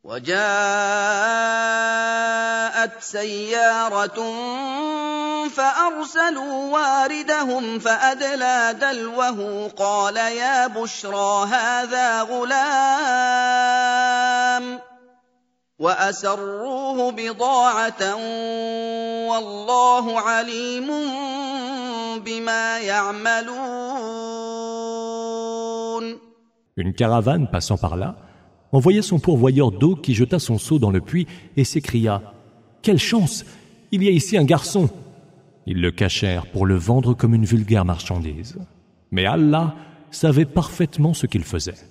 وجاءت سيارة فأرسلوا واردهم فأدلى دلوه قال يا بشرى هذا غلام وأسروه بضاعة والله عليم بما يعملون. Une caravane passant par là envoya son pourvoyeur d'eau qui jeta son seau dans le puits et s'écria « Quelle chance! Il y a ici un garçon !» Ils le cachèrent pour le vendre comme une vulgaire marchandise. Mais Allah savait parfaitement ce qu'il faisait.